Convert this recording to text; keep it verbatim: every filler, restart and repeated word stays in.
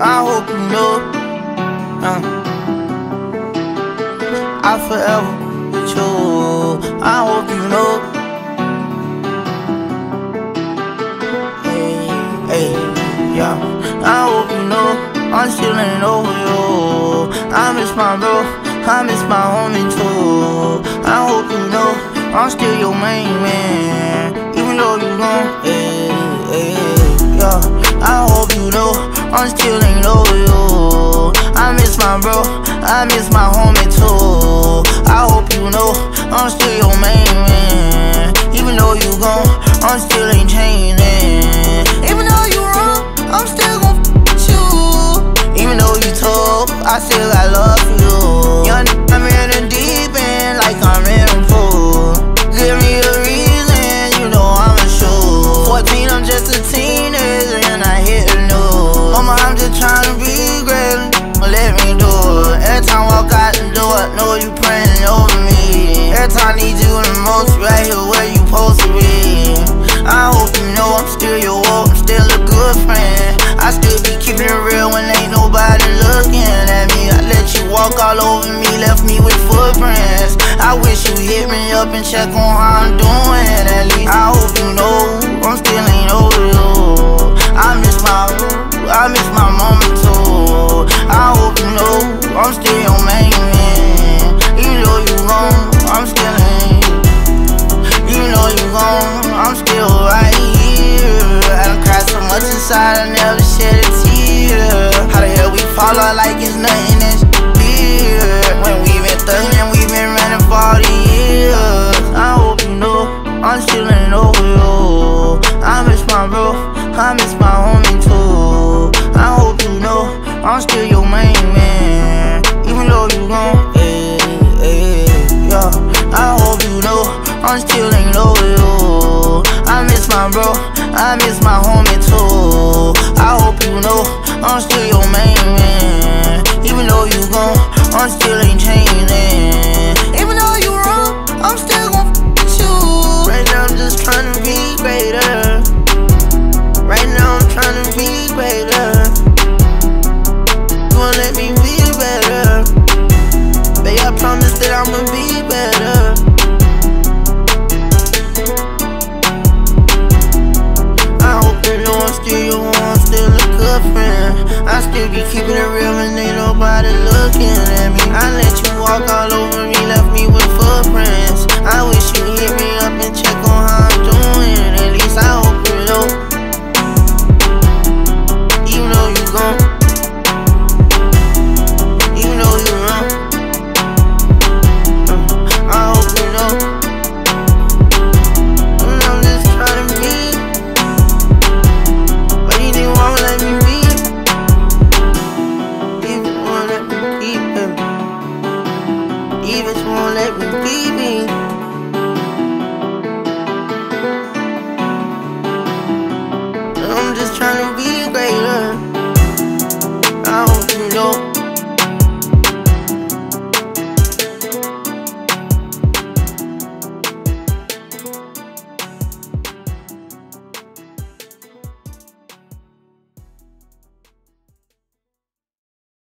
I hope you know. uh, I forever with you. I hope you know. Hey, hey, yeah. I hope you know I'm still ain't over you. I miss my bro, I miss my homie too. I hope you know I'm still your main man, even though you gone. Hey, hey, yeah. I hope you know I'm still ain't over you. I miss my bro, I miss my homie too. I hope you know I'm still your main man, even though you gone, I'm still ain't changing. Even though you wrong, I'm still gon' f with you. Even though you told, I still got love for you. Young nigga, I'm in the deep end like I'm in a pool. Give me a reason, you know I'm a shoe. Fourteen, I'm just a teenager and I hit the news. Mama, I'm just tryna be great, let me do it. Every time I walk out the door, I know you praying over me. Every time I need you the most, you right here where you supposed to be. I hope you know I'm still your wolf, I'm still a good friend. I still be keeping it real when ain't nobody looking at me. I let you walk all over me, left me with footprints. I wish you hit me up and check on how I'm doing at least. I hope you know I'm still ain't over you. I miss my, I miss my mama too. I hope you know I'm still your main man, even though you gone, I'm still ain't. Even though you gone, I'm still right here. I done cried so much inside, I never shed a tear. How the hell we fall out like it's nothing that's here? When we been thuggin', we been running for all these years. I hope you know I'm still ain't over you. I miss my bro, I miss my homie too. I hope you know I'm still your main man, even though you gone. Hey, hey, yeah. I hope you know I'm still ain't over you. I miss my bro, I miss my homie too. I hope you know I'm still your main man, even though you gone, I'm still ain't changing. Even though you wrong, I'm still gon' f with you. Right now I'm just tryna be greater. Right now I'm tryna be greater. You won't let me be better. Babe, I promise that I'ma be better. I still be keeping it real when ain't nobody looking at me. I let you